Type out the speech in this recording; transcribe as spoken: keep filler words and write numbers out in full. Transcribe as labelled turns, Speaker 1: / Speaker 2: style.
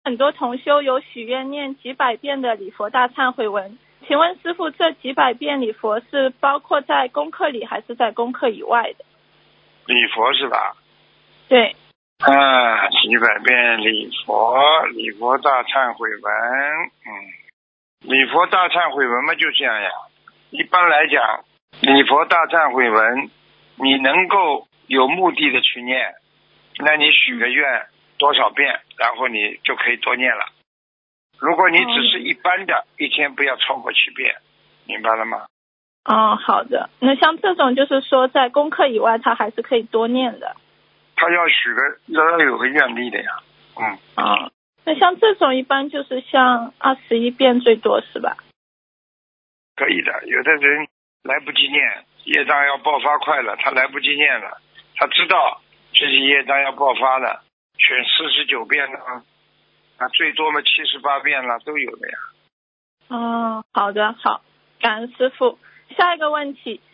Speaker 1: 很多同修有许愿念几百遍的礼佛大忏悔文，请问师父，这几百遍礼佛是包括在功课里还是在功课以外的？
Speaker 2: 礼佛是吧？
Speaker 1: 对。
Speaker 2: 啊，几百遍礼佛，礼佛大忏悔文，嗯，礼佛大忏悔文嘛就这样呀。一般来讲，礼佛大忏悔文，你能够有目的的去念，那你许个愿多少遍，然后你就可以多念了。如果你只是一般的，一天不要超过七遍，明白了吗？
Speaker 1: 哦，好的。那像这种就是说在功课以外，他还是可以多念的。
Speaker 2: 他要许个要有个愿力的呀，嗯。
Speaker 1: 哦，那像这种一般就是像二十一遍最多是吧？
Speaker 2: 可以的，有的人来不及念，业障要爆发快了，他来不及念了，他知道自己业障要爆发了，选四十九遍了，啊，最多嘛七十八遍了，都有的呀。
Speaker 1: 哦，好的，好，感恩师父。下一个问题，